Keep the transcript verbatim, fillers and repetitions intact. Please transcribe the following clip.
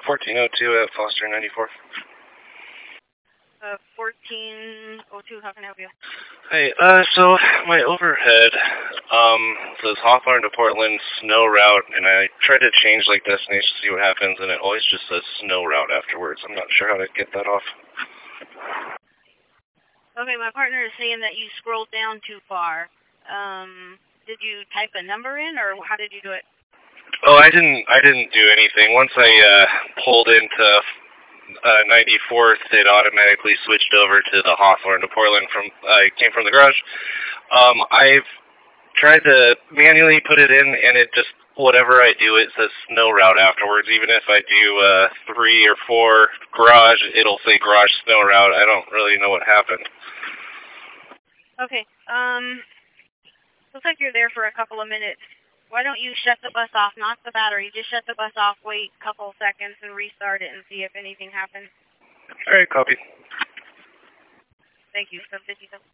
fourteen oh two at Foster ninety-four. Uh, fourteen oh two, how can I help you? Hey, uh, so my overhead, um, says Hawthorne to Portland snow route, and I tried to change, like, destination to see what happens, and it always just says snow route afterwards. I'm not sure how to get that off. Okay, my partner is saying that you scrolled down too far. Um, did you type a number in, or how did you do it? Oh, I didn't, I didn't do anything. Once I, uh, pulled into Uh, ninety-fourth, it automatically switched over to the Hawthorne to Portland from, I came from the garage. Um, I've tried to manually put it in, and it just, whatever I do, it says snow route afterwards. Even if I do, uh, three or four garage, it'll say garage snow route. I don't really know what happened. Okay, um, looks like you're there for a couple of minutes. Why don't you shut the bus off, not the battery, just shut the bus off, wait a couple seconds, and restart it and see if anything happens. All right, copy. Thank you. So,